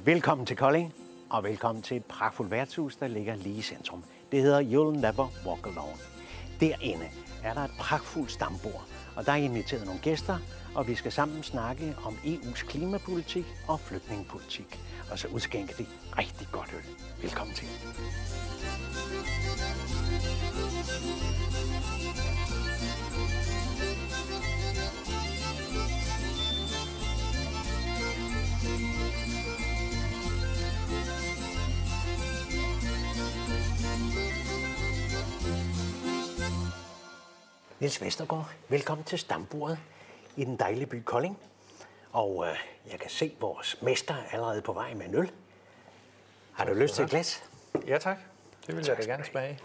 Velkommen til Kolding, og velkommen til et pragtfuldt værtshus, der ligger lige i centrum. Det hedder You'll Never Walk Alone. Derinde er der et pragtfuldt stambord, og der er inviteret nogle gæster, og vi skal sammen snakke om EU's klimapolitik og flygtningepolitik. Og så udskænker de rigtig godt øl. Velkommen til. Niels Vestergaard, velkommen til stambordet i den dejlige by Kolding. Og jeg kan se, at vores mester er allerede på vej med en øl. Har du lyst til et glas? Ja, tak. Det vil jeg da gerne smage.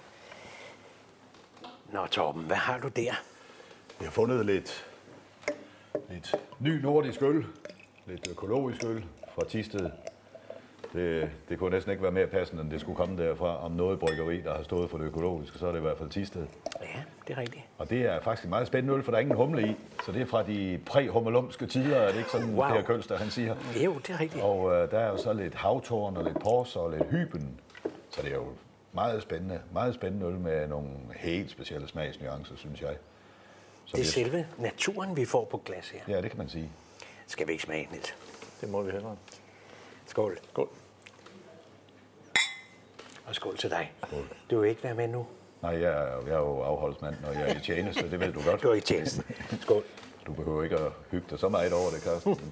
Nå, Torben, hvad har du der? Jeg har fundet lidt ny nordisk øl. Lidt økologisk øl fra Thisted. Det kunne næsten ikke være mere passende, end det skulle komme derfra. Om noget bryggeri, der har stået for det økologiske, så er det i hvert fald Thisted. Ja, det er rigtigt. Og det er faktisk en meget spændende øl, for der er ingen humle i. Så det er fra de præ-hummelumske tider, er det ikke sådan, Per Kølster, han siger? Jo, det er rigtigt. Og der er jo så lidt havtorn og lidt pors og lidt hyben. Så det er jo meget spændende øl med nogle helt specielle smagsnuancer, synes jeg. Så det er selve naturen, vi får på glas her. Ja, det kan man sige. Skal vi ikke smage, Niels? Det må vi hellere. Skål. Skål. Og skål til dig. Skål. Du vil ikke være med nu? Nej, jeg er jo afholdsmand, når jeg er i tjeneste, det ved du godt. Du er i tjeneste. Skål. Du behøver ikke at hygge dig så meget over det, Carsten.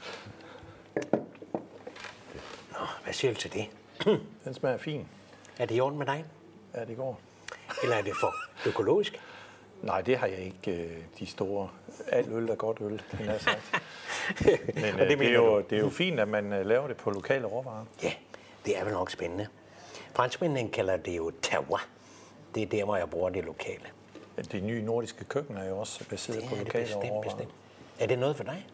Nå, hvad siger du til det? Den smager fin. Er det i orden med dig? Ja, det går. Eller er det for økologisk? Nej, det har jeg ikke de store. Alt øl er godt øl, kan jeg sagt. Men det er jo fint, at man laver det på lokale råvarer. Ja, det er vel nok spændende. Franskmændene kalder det jo terroir. Det er der, hvor jeg bruger det lokale. Det nye nordiske køkken er jo også baseret på lokale råvarer. Bestemt. Er det noget for dig?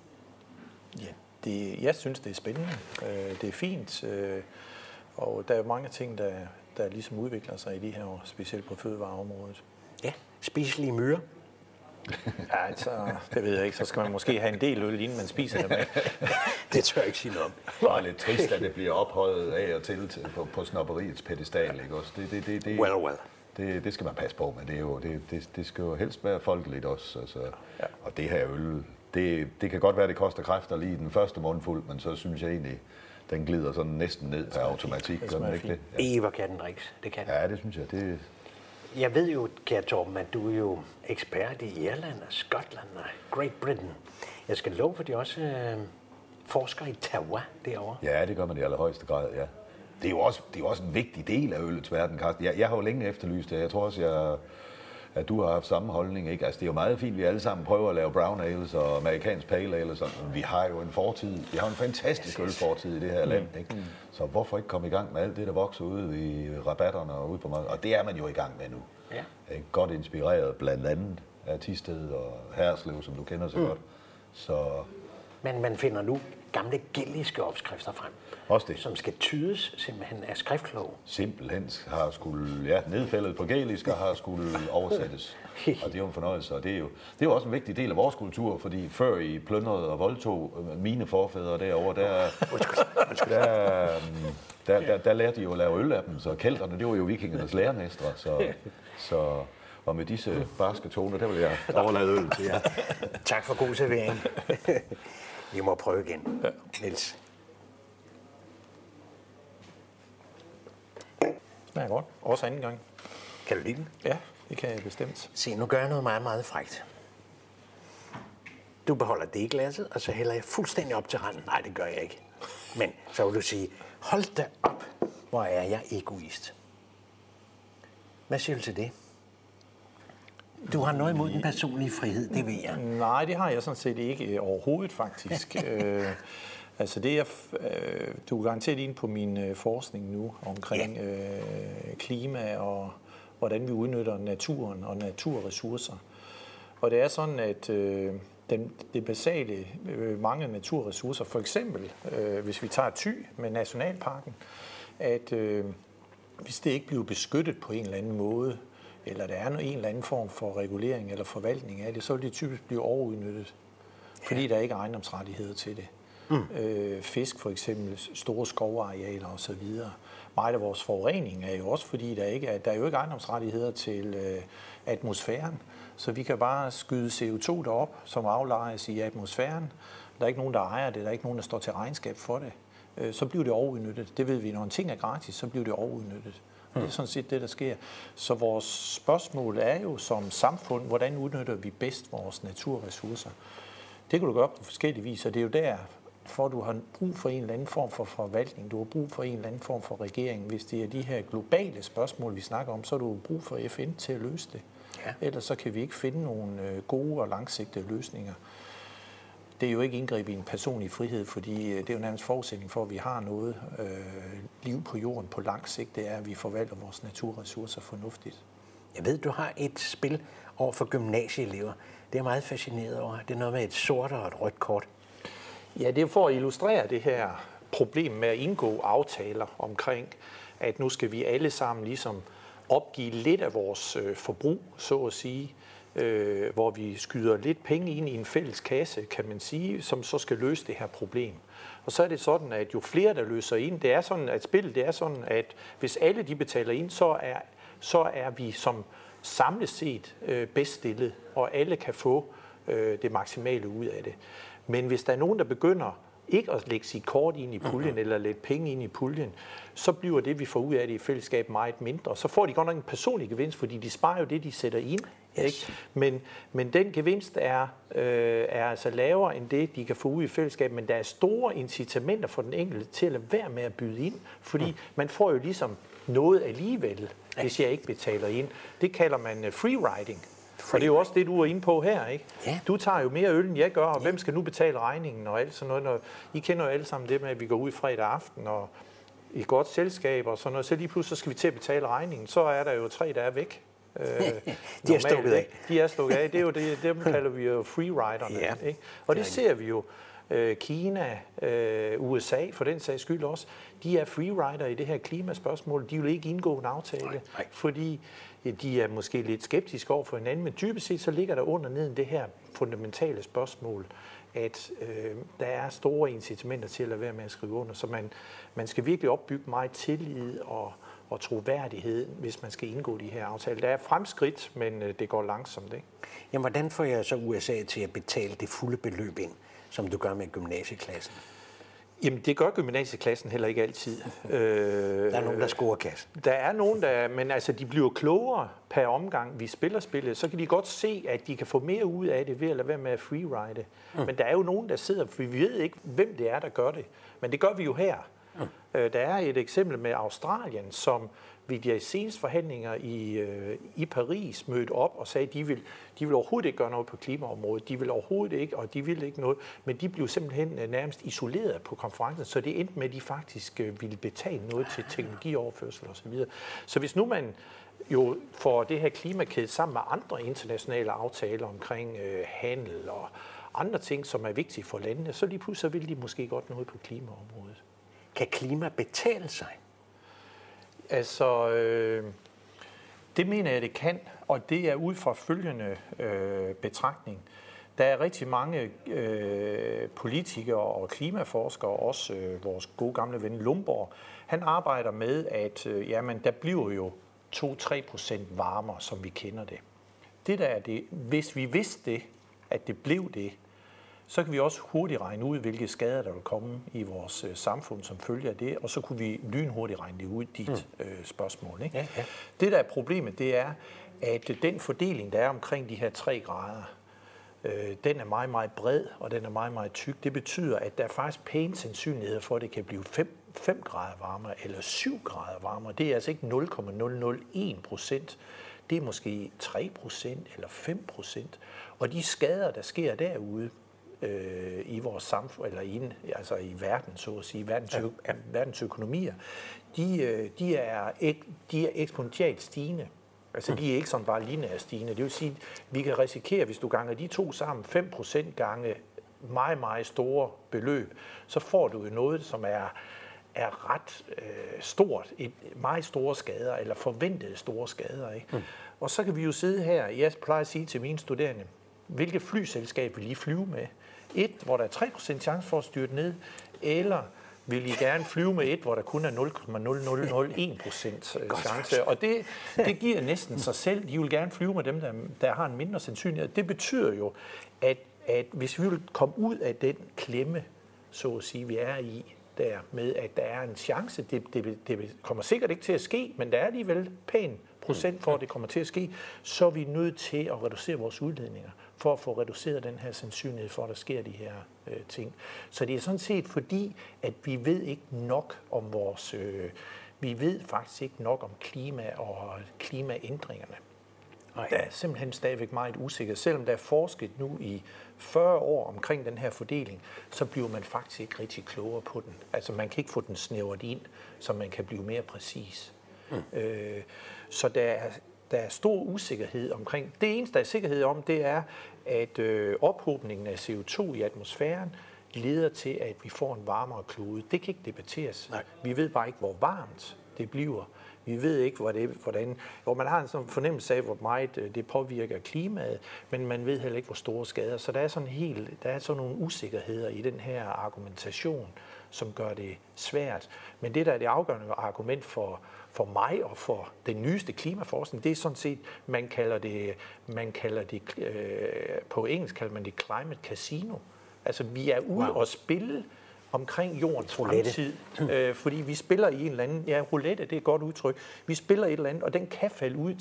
Ja, jeg synes, det er spændende. Det er fint. Og der er mange ting, der ligesom udvikler sig i de her år, specielt på fødevareområdet. Ja, spiselige myrer. Ja, altså, det ved jeg ikke. Så skal man måske have en del øl, inden man spiser det med. Det tør jeg ikke sige noget om. Det er lidt trist, at det bliver ophøjet af og til på snobberiets pedestal, ikke også? Det skal man passe på, men det skal jo helst være folkeligt også. Altså. Ja. Og det her øl, det kan godt være, det koster kræfter lige den første mundfuld, men så synes jeg egentlig, den glider sådan næsten ned per automatik. Gør den ikke det? Ja. Hvor kan den drikkes? Det kan. Ja, det synes jeg. Jeg ved jo, kære Torben, at du er jo ekspert i Irland og Skotland og Great Britain. Jeg skal love for, at de også forsker i terroir derovre. Ja, det gør man i allerhøjeste grad, ja. Det er jo også en vigtig del af ølets verden, Carsten. Jeg har jo længe efterlyst det. Jeg tror også, at du har haft samme holdning, ikke? Altså, det er jo meget fint, at vi alle sammen prøver at lave brown ales og amerikansk pale ale og sådan. Men vi har jo en fortid. Vi har en fantastisk ølfortid i det her land, ikke? Så hvorfor ikke komme i gang med alt det, der vokser ude i rabatterne og ude på markedet? Og det er man jo i gang med nu. Ja. Godt inspireret blandt andet af Thisted og Herslev, som du kender så godt. Så... Men man finder nu gamle gæliske opskrifter frem, også det, som skal tydes simpelthen af skriftkloge. Simpelthen har skulle, nedfældet på gælisk og har skulle oversættes. Og det er jo en fornøjelse, og det er jo også en vigtig del af vores kultur, fordi før I plyndrede og voldtog mine forfædre derovre, der lærte de jo at lave øl af dem, så kelterne, det var jo vikingernes læremestre, så og med disse barske toner, der vil jeg overlade øl til jer. Tak for god servering. Vi må prøve igen, Niels. Smager godt. Også anden gang. Kan du lide den? Ja, det kan jeg bestemt. Se, nu gør jeg noget meget, meget frækt. Du beholder det i glasset, og så hælder jeg fuldstændig op til randen. Nej, det gør jeg ikke. Men så vil du sige, hold da op, hvor er jeg egoist. Hvad siger du til det? Du har noget imod den personlige frihed, det ved jeg. Nej, det har jeg sådan set ikke overhovedet, faktisk. Altså det er, du er garanteret inde på min forskning nu omkring klima og hvordan vi udnytter naturen og naturressourcer. Og det er sådan, at det basale, mange naturressourcer, for eksempel hvis vi tager Thy med Nationalparken, at hvis det ikke bliver beskyttet på en eller anden måde, eller der er en eller anden form for regulering eller forvaltning af det, så vil det typisk blive overudnyttet, fordi der ikke er ejendomsrettigheder til det. Fisk for eksempel, store skovarealer osv. Meget af vores forurening er jo også, fordi der er jo ikke ejendomsrettigheder til atmosfæren, så vi kan bare skyde CO2 derop, som aflejes i atmosfæren. Der er ikke nogen, der ejer det, der er ikke nogen, der står til regnskab for det. Så bliver det overudnyttet. Det ved vi, når en ting er gratis, så bliver det overudnyttet. Det er sådan set det, der sker. Så vores spørgsmål er jo som samfund, hvordan udnytter vi bedst vores naturressourcer? Det kan du gøre på forskellige vis, og det er jo derfor, du har brug for en eller anden form for forvaltning. Du har brug for en eller anden form for regering. Hvis det er de her globale spørgsmål, vi snakker om, så har du brug for FN til at løse det. Ja. Ellers så kan vi ikke finde nogle gode og langsigtede løsninger. Det er jo ikke indgreb i en personlig frihed, fordi det er jo nærmest forudsætning for, at vi har noget liv på jorden på lang sigt. Det er, at vi forvalter vores naturressourcer fornuftigt. Jeg ved, du har et spil over for gymnasieelever. Det er meget fascineret over. Det er noget med et sort og et rødt kort. Ja, det er for at illustrere det her problem med at indgå aftaler omkring, at nu skal vi alle sammen ligesom opgive lidt af vores forbrug, så at sige, hvor vi skyder lidt penge ind i en fælles kasse, kan man sige, som så skal løse det her problem. Og så er det sådan, at jo flere, der løser ind, det er sådan, at spillet det er sådan, at hvis alle de betaler ind, så er vi som samlet set bedst stillet, og alle kan få det maksimale ud af det. Men hvis der er nogen, der begynder ikke at lægge sit kort ind i puljen eller lægge penge ind i puljen, så bliver det, vi får ud af det i fællesskab, meget mindre. Så får de godt nok en personlig gevinst, fordi de sparer jo det, de sætter ind. Yes. Ikke? Men den gevinst er altså lavere end det, de kan få ud i fællesskab, men der er store incitamenter for den enkelte til at lade være med at byde ind, fordi man får jo ligesom noget alligevel, hvis jeg ikke betaler ind. Det kalder man free riding. Og det er jo også det, du er inde på her, ikke? Ja. Du tager jo mere øl, end jeg gør, og hvem skal nu betale regningen og alt sådan noget. Når I kender jo alle sammen det med, at vi går ud fredag aften og i godt selskab og sådan noget, så lige pludselig så skal vi til at betale regningen. Så er der jo 3, der er væk. De er stukket af. De er stukket af. Det er jo det, dem kalder vi jo freeriderne. Ja. Ikke? Og det ser vi jo. Kina, USA for den sags skyld også, de er freerider i det her klimaspørgsmål. De vil ikke indgå en aftale, fordi de er måske lidt skeptiske over for hinanden, men dybest set så ligger der under neden det her fundamentale spørgsmål, at der er store incitamenter til at lade være med at skrive under, så man skal virkelig opbygge meget tillid og troværdighed, hvis man skal indgå de her aftaler. Der er fremskridt, men det går langsomt, ikke? Jamen, hvordan får jeg så USA til at betale det fulde beløb ind, som du gør med gymnasieklassen? Jamen, det gør gymnasieklassen heller ikke altid. Der er nogen, der scorer kassen. Der er nogen, men altså, de bliver klogere per omgang, vi spiller spillet. Så kan de godt se, at de kan få mere ud af det ved at lade være med at freeride. Men der er jo nogen, der sidder, for vi ved ikke, hvem det er, der gør det. Men det gør vi jo her. Der er et eksempel med Australien, som ved de seneste forhandlinger i Paris mødte op og sagde, at de vil overhovedet ikke gøre noget på klimaområdet. De vil overhovedet ikke, og de vil ikke noget. Men de blev simpelthen nærmest isoleret på konferencen, så det endte med, at de faktisk ville betale noget til teknologioverførsel osv. Så hvis nu man jo får det her klimakæde sammen med andre internationale aftaler omkring handel og andre ting, som er vigtige for landene, så lige pludselig vil de måske godt noget på klimaområdet. Kan klima betale sig? Altså, det mener jeg, det kan, og det er ud fra følgende betragtning. Der er rigtig mange politikere og klimaforskere, også vores gode gamle ven Lundborg. Han arbejder med, at der bliver jo 2-3% varmere, som vi kender det. Det der er det, hvis vi vidste det, at det blev det, så kan vi også hurtigt regne ud, hvilke skader der vil komme i vores samfund som følge af det, og så kunne vi lynhurtigt regne det ud, dit spørgsmål. Ikke? Ja. Det, der er problemet, det er, at den fordeling, der er omkring de her 3 grader, den er meget, meget bred, og den er meget, meget tyk. Det betyder, at der er faktisk pæne sandsynligheder for, at det kan blive 5 grader varmere, eller 7 grader varmere. Det er altså ikke 0,001%. Det er måske 3% eller 5%. Og de skader, der sker derude, i vores samfund, eller i verden, så at sige, verdens økonomier, de er eksponentielt stigende. Altså, de er ikke sådan bare lineært stigende. Det vil sige, at vi kan risikere, hvis du ganger de 2 sammen, 5% gange meget, meget store beløb, så får du jo noget, som er ret stort, meget store skader, eller forventede store skader. Ikke? Og så kan vi jo sidde her, jeg plejer at sige til mine studerende, hvilket flyselskab vil I flyve med? et, hvor der er 3% chance for at styrte ned, eller vil I gerne flyve med et, hvor der kun er 0,0001% chance? Og det giver næsten sig selv. De vil gerne flyve med dem, der har en mindre sandsynlighed. Det betyder jo, at hvis vi vil komme ud af den klemme, så at sige, vi er i, der med, at der er en chance, det kommer sikkert ikke til at ske, men der er alligevel pæn procent for, at det kommer til at ske, så er vi nødt til at reducere vores udledninger, for at få reduceret den her sandsynlighed for, at der sker de her ting. Så det er sådan set fordi, at vi ved ikke nok om vores... vi ved faktisk ikke nok om klima og klimaændringerne. Der er simpelthen stadigvæk meget usikkert. Selvom der er forsket nu i 40 år omkring den her fordeling, så bliver man faktisk ikke rigtig klogere på den. Altså man kan ikke få den snævret ind, så man kan blive mere præcis. Så der er stor usikkerhed omkring. Det eneste, der er sikkerhed om, det er, at ophobningen af CO2 i atmosfæren leder til, at vi får en varmere klode. Det kan ikke debatteres. Nej. Vi ved bare ikke, hvor varmt det bliver. Vi ved ikke, hvordan... Og man har en sådan fornemmelse af, hvor meget det påvirker klimaet, men man ved heller ikke, hvor store skader. Så der er sådan nogle usikkerheder i den her argumentation, som gør det svært. Men det, der er det afgørende argument for mig og for den nyeste klimaforskning, det er sådan set, man kalder det på engelsk kalder man det climate casino. Altså, vi er ude og spille omkring jordens fremtid, fordi vi spiller i en eller anden, ja, roulette, det er et godt udtryk, vi spiller et eller andet, og den kan falde ud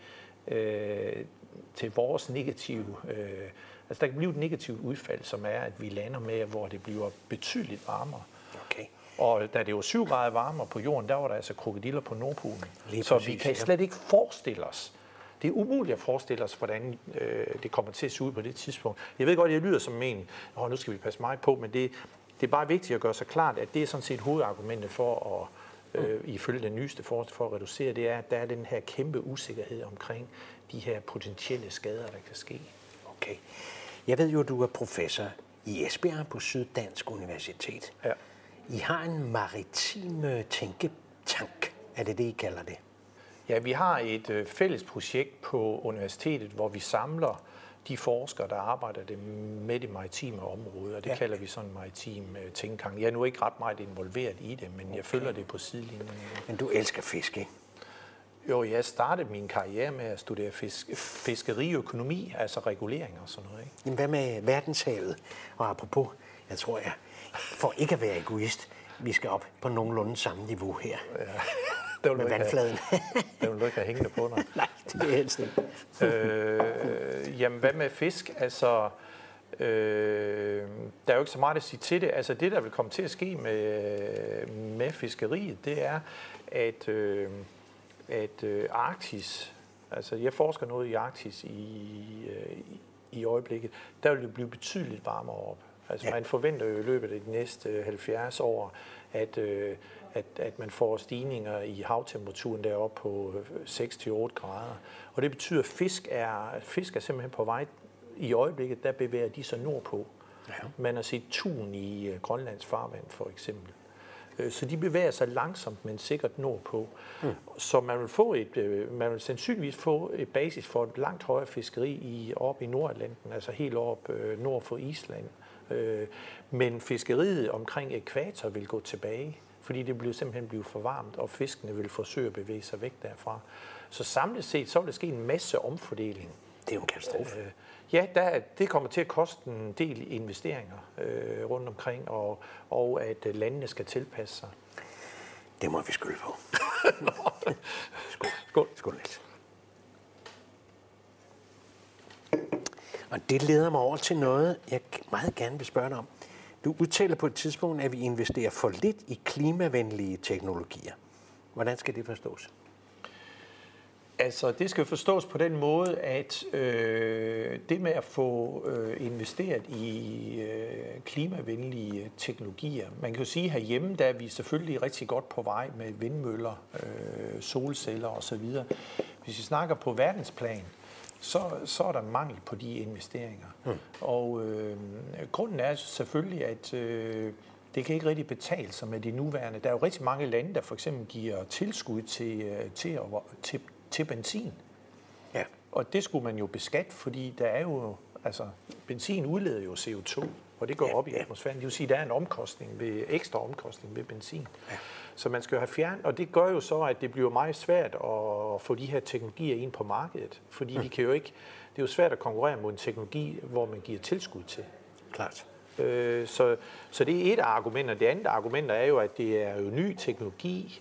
til vores negative, altså der kan blive et negativt udfald, som er, at vi lander med, hvor det bliver betydeligt varmere. Okay. Og da det var 7 grader varmere på jorden, der var der altså krokodiller på Nordpolen. Så vi kan slet ikke forestille os. Det er umuligt at forestille os, hvordan det kommer til at se ud på det tidspunkt. Jeg ved godt, jeg lyder som en, nu skal vi passe meget på, men det er bare vigtigt at gøre sig klart, at det er sådan set hovedargumentet for at, ifølge den nyeste forskning for at reducere, det er, at der er den her kæmpe usikkerhed omkring de her potentielle skader, der kan ske. Okay. Jeg ved jo, at du er professor i Esbjerg på Syddansk Universitet. Ja. I har en maritim tænketank. Er det det, I kalder det? Ja, vi har et fælles projekt på universitetet, hvor vi samler de forskere, der arbejder med det maritime område, og det kalder vi sådan en maritim tænketank. Jeg er nu ikke ret meget involveret i det, men jeg følger det på sidelinjen. Men du elsker fisk, ikke? Jo, jeg startede min karriere med at studere fiskeriøkonomi, altså regulering og sådan noget. Ikke? Jamen, hvad med verdenshavet? Og apropos, jeg tror, for ikke at være egoist, vi skal op på nogenlunde samme niveau her. Ja. Med vandfladen. Det vil du ikke have hængende på dig. Nej, det er helst ikke. Jamen, hvad med fisk? Altså, der er jo ikke så meget at sige til det. Altså, det, der vil komme til at ske med fiskeriet, det er, at Arktis, altså jeg forsker noget i Arktis i øjeblikket, der vil det blive betydeligt varmere op. Altså man forventer jo i løbet af de næste 70 år, at man får stigninger i havtemperaturen deroppe på 6-8 grader. Og det betyder, at fisk er simpelthen på vej i øjeblikket, der bevæger de sig nordpå. Ja. Man har set tun i Grønlands farvand for eksempel. Så de bevæger sig langsomt, men sikkert nordpå. Så man vil sandsynligvis få et basis for et langt højere fiskeri oppe i Nordatlanten, altså helt op nord for Island. Men fiskeriet omkring ækvator vil gå tilbage, fordi det vil simpelthen blive for varmt, og fiskene vil forsøge at bevæge sig væk derfra. Så samlet set, så vil der ske en masse omfordeling. Det er jo en katastrofe. Ja, det kommer til at koste en del investeringer rundt omkring, og at landene skal tilpasse sig. Det må vi skylde på. Skål. Skål. Skål, Niels. Og det leder mig over til noget, jeg meget gerne vil spørge dig om. Du udtaler på et tidspunkt, at vi investerer for lidt i klimavenlige teknologier. Hvordan skal det forstås? Altså, det skal forstås på den måde, at det med at få investeret i klimavenlige teknologier, man kan jo sige, at herhjemme, der er vi selvfølgelig rigtig godt på vej med vindmøller, solceller osv. Hvis vi snakker på verdensplan, så er der mangel på de investeringer. Og grunden er selvfølgelig, at det kan ikke rigtig betale sig med de nuværende. Der er jo rigtig mange lande, der for eksempel giver tilskud til benzin. Og det skulle man jo beskatte, fordi der er jo, altså benzin udleder jo CO2. og det går op i atmosfæren. Det vil sige, at der er en ekstra omkostning ved benzin. Ja. Så man skal jo have fjernet, og det gør jo så, at det bliver meget svært at få de her teknologier ind på markedet, fordi de kan jo ikke, det er jo svært at konkurrere mod en teknologi, hvor man giver tilskud til. Klart. Så det er et af argumenterne. Det andet argument er jo, at det er jo ny teknologi.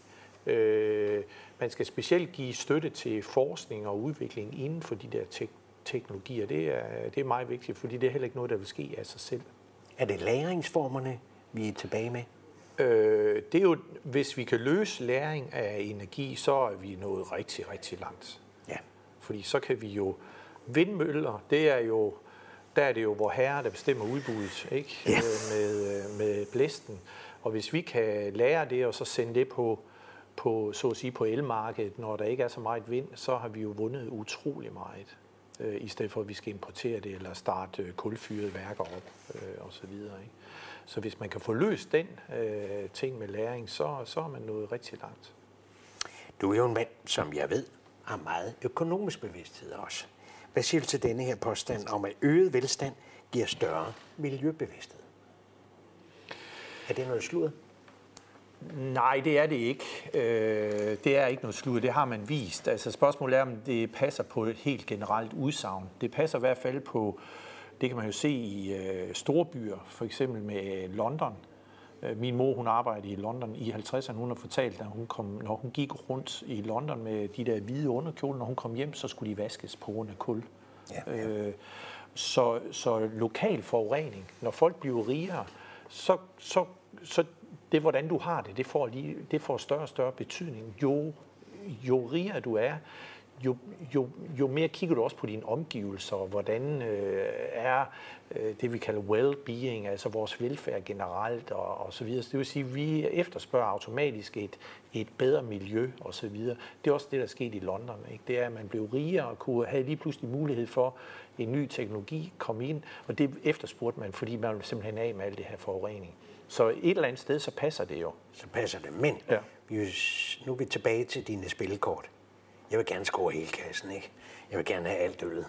Man skal specielt give støtte til forskning og udvikling inden for de der teknologier. Det er meget vigtigt, fordi det er heller ikke noget, der vil ske af sig selv. Er det lagringsformerne, vi er tilbage med? Det er jo, hvis vi kan løse lagring af energi, så er vi nået rigtig, rigtig langt. Ja. Fordi så kan vi jo vindmøller, der er det jo vor herre, der bestemmer udbuddet, ikke? Ja. Med blæsten. Og hvis vi kan lære det, og så sende det så at sige på elmarkedet, når der ikke er så meget vind, så har vi jo vundet utrolig meget. I stedet for, at vi skal importere det, eller starte kulfyrede værker op, og så videre. Ikke? Så hvis man kan få løst den ting med læring, så er man nået rigtig langt. Du er jo en mand, som jeg ved, har meget økonomisk bevidsthed også. Hvad siger du til denne her påstand om, at øget velstand giver større miljøbevidsthed? Er det noget sludder? Nej, det er det ikke. Det er ikke noget sludder. Det har man vist. Altså spørgsmålet er, om det passer på et helt generelt udsagn. Det passer i hvert fald på, det kan man jo se i store byer, for eksempel med London. Min mor, hun arbejdede i London i 50'erne. Hun har fortalt, at når hun gik rundt i London med de der hvide underkjoler, når hun kom hjem, så skulle de vaskes på grund af kul. Ja. Så lokal forurening, når folk bliver rigere, så det, hvordan du har det, det får større og større betydning. Jo rigere du er, jo mere kigger du også på dine omgivelser, og hvordan er det, vi kalder well-being, altså vores velfærd generelt, og så videre. Det vil sige, at vi efterspørger automatisk et bedre miljø, og så videre. Det er også det, der er sket i London. Ikke? Det er, at man blev rigere og kunne have lige pludselig mulighed for en ny teknologi komme ind, og det efterspurgte man, fordi man simpelthen af med alt det her forurening. Så et eller andet sted, så passer det jo. Så passer det, men ja. Nu er vi tilbage til dine spillekort. Jeg vil gerne score hele kassen, ikke? Jeg vil gerne have alt øllet.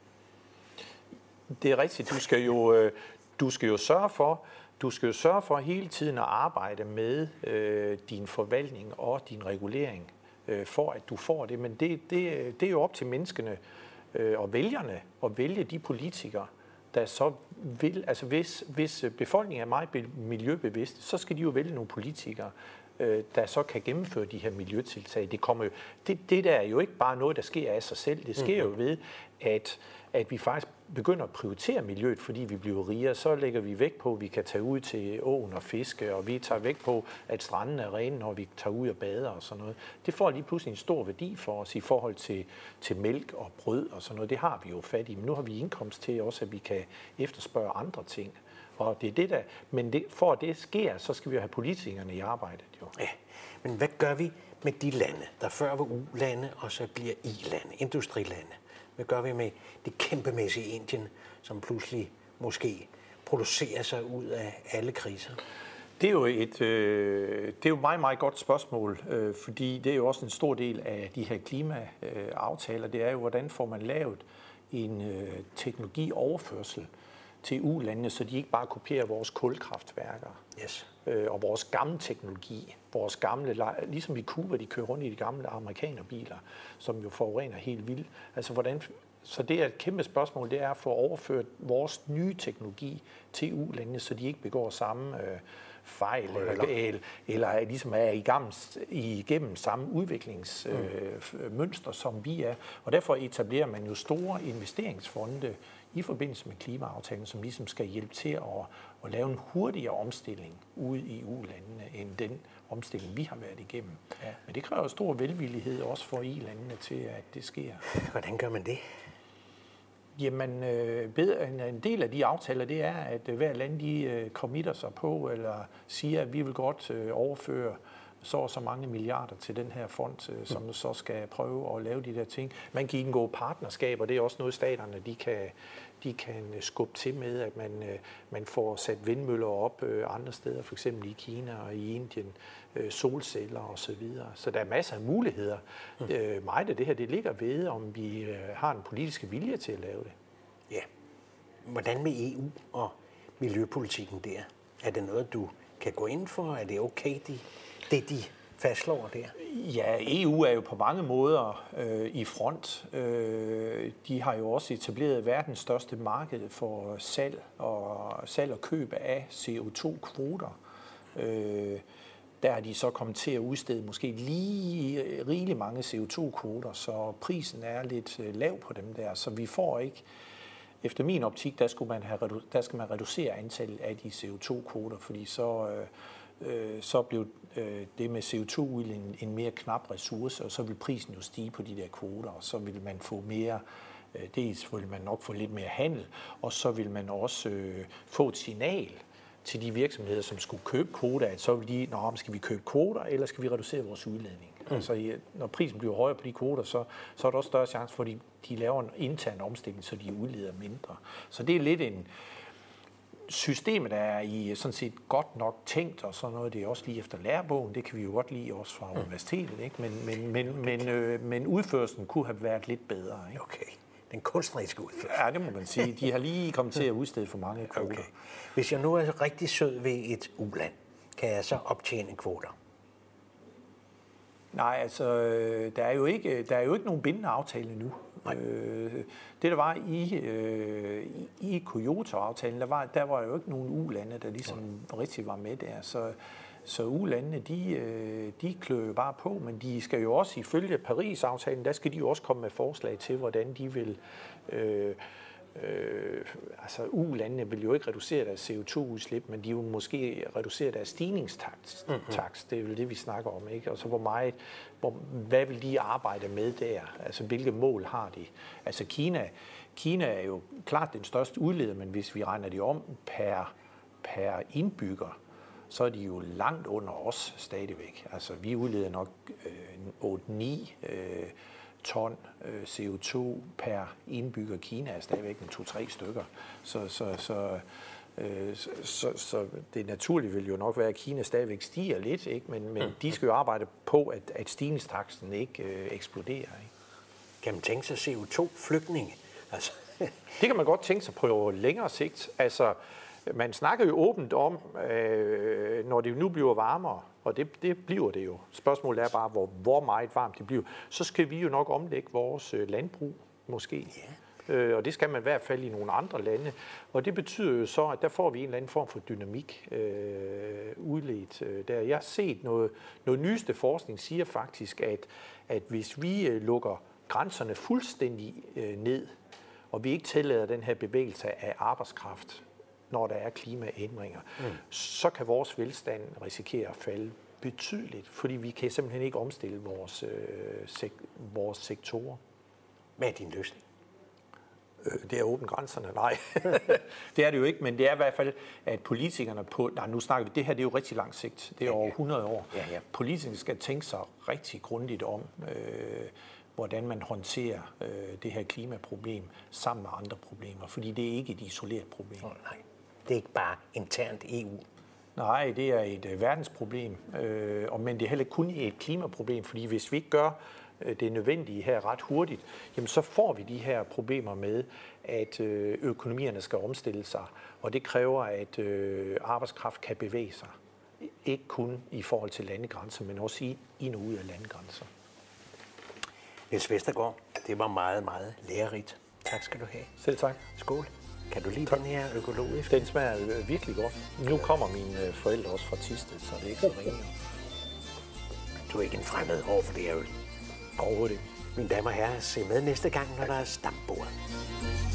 Det er rigtigt. Du skal jo sørge for hele tiden at arbejde med din forvaltning og din regulering, for at du får det. Men det er jo op til menneskene og vælgerne at vælge de politikere, der så vil. Altså hvis befolkningen er meget miljøbevidst, så skal de jo vælge nogle politikere, der så kan gennemføre de her miljøtiltag. Det der er jo ikke bare noget, der sker af sig selv. Det sker jo ved, at vi faktisk begynder at prioritere miljøet, fordi vi bliver rigere. Så lægger vi vægt på, at vi kan tage ud til åen og fiske, og vi tager vægt på, at stranden er rene, når vi tager ud og bader og sådan noget. Det får lige pludselig en stor værdi for os i forhold til mælk og brød og sådan noget. Det har vi jo fat i, men nu har vi indkomst til også, at vi kan efterspørge andre ting. Og det er det der, men for at det sker, så skal vi jo have politikerne i arbejdet jo. Ja, men hvad gør vi med de lande, der før var u-lande, og så bliver i-lande, industrilande? Hvad gør vi med det kæmpemæssige Indien, som pludselig måske producerer sig ud af alle kriser? Det er jo et meget, meget godt spørgsmål, fordi det er jo også en stor del af de her klimaaftaler. Det er jo, hvordan får man lavet en teknologioverførsel til u-landene, så de ikke bare kopierer vores kulkraftværker. Yes. Og vores gamle teknologi, vores gamle, ligesom i Cuba, de kører rundt i de gamle amerikanerbiler, som jo forurener helt vildt. Altså så det er et kæmpe spørgsmål, det er at få overført vores nye teknologi til u-landene, så de ikke begår samme fejl eller ligesom er igennem samme udviklingsmønster, som vi er. Og derfor etablerer man jo store investeringsfonde i forbindelse med klimaaftalen, som ligesom skal hjælpe til at lave en hurtigere omstilling ude i u-landene, end den omstilling, vi har været igennem. Ja. Men det kræver stor velvillighed også for i-landene til, at det sker. Hvordan gør man det? Jamen, en del af de aftaler, det er, at hver land de committer sig på, eller siger, at vi vil godt overføre så mange milliarder til den her fond, som så skal prøve at lave de der ting. Man kan indgå partnerskaber, det er også noget, staterne de kan skubbe til med, at man får sat vindmøller op andre steder, for eksempel i Kina og i Indien, solceller og så videre. Så der er masser af muligheder. Meget af det her, det ligger ved, om vi har en politisk vilje til at lave det. Ja. Hvordan med EU og miljøpolitikken der? Er det noget, du kan gå ind for? Er det okay, det de fastslår der? Ja, EU er jo på mange måder i front. De har jo også etableret verdens største marked for salg og køb af CO2-kvoter. Der er de så kommet til at udstede måske lige rigeligt mange CO2-kvoter, så prisen er lidt lav på dem der. Så vi får ikke, efter min optik, der skal man reducere antallet af de CO2-kvoter, fordi så blev det med CO2-udledning en mere knap ressource, og så vil prisen jo stige på de der kvoter, og så vil man få mere, dels vil man nok få lidt mere handel, og så vil man også få et signal til de virksomheder, som skulle købe kvoter, at så vil de, skal vi købe kvoter, eller skal vi reducere vores udledning? Altså, når prisen bliver højere på de kvoter, så er der også større chance for, at de laver en intern omstilling, så de udleder mindre. Så det er lidt systemet er i sådan set godt nok tænkt, og sådan noget, det er også lige efter lærebogen, det kan vi jo godt lide også fra universitetet, ikke? Men udførelsen kunne have været lidt bedre, ikke? Okay. Den kunstneriske udførelse. Ja, det må man sige. De har lige kommet til at udstede for mange kvoter. Okay. Hvis jeg nu er rigtig sød ved et uland, kan jeg så optjene kvoter? Nej, altså, der er jo ikke nogen bindende aftale nu. Det der var i Kyoto-aftalen, der var jo ikke nogen ulande, der ligesom rigtig var med der. Så ulandene, de klør jo bare på, men de skal jo også ifølge Paris-aftalen, der skal de jo også komme med forslag til, hvordan de vil... ulandene vil jo ikke reducere deres CO2-udslip, men de vil måske reducere deres stigningstakt. Det er vel det, vi snakker om, ikke? Og så hvad vil de arbejde med der? Altså, hvilke mål har de? Altså, Kina er jo klart den største udleder, men hvis vi regner det om per indbygger, så er de jo langt under os stadigvæk. Altså, vi udleder nok 8-9 ton CO2 per indbygger. Kina er stadigvæk med 2-3 stykker. Så det naturlige vil jo nok være, at Kina stadigvæk stiger lidt, ikke? Men de skal jo arbejde på, at stigningstakten ikke eksploderer. Ikke? Kan man tænke sig CO2-flygtninge? Altså. Det kan man godt tænke sig på længere sigt. Altså, man snakker jo åbent om, når det nu bliver varmere, og det bliver det jo. Spørgsmålet er bare, hvor meget varmt det bliver. Så skal vi jo nok omlægge vores landbrug, måske. Yeah. Og det skal man i hvert fald i nogle andre lande. Og det betyder jo så, at der får vi en eller anden form for dynamik udledt der. Jeg har set noget nyeste forskning siger faktisk, at hvis vi lukker grænserne fuldstændig ned, og vi ikke tillader den her bevægelse af arbejdskraft, når der er klimaændringer, så kan vores velstand risikere at falde betydeligt, fordi vi kan simpelthen ikke omstille vores sektorer. Hvad er din løsning? Det er åbne grænserne. Nej, det er det jo ikke, men det er i hvert fald, at politikerne nu snakker vi, det her det er jo rigtig langt sigt, det er over 100 år. Ja. Politikerne skal tænke sig rigtig grundigt om, hvordan man håndterer det her klimaproblem sammen med andre problemer, fordi det er ikke et isoleret problem. Nej, det er ikke bare internt EU. Nej, det er et verdensproblem, men det er heller ikke kun et klimaproblem, fordi hvis vi ikke gør det nødvendige her ret hurtigt, jamen så får vi de her problemer med, at økonomierne skal omstille sig, og det kræver, at arbejdskraft kan bevæge sig. Ikke kun i forhold til landegrænser, men også ind og ud af landegrænser. Niels Vestergaard, det var meget, meget lærerigt. Tak skal du have. Selv tak. Skål. Kan du lide den her økologisk? Den smager virkelig godt. Nu kommer mine forældre også fra Thisted, så det er ikke så ringe. Du er ikke en fremmed over for det her øl. Overhovedet ikke. Mine damer og herrer, se med næste gang, når der er stambord.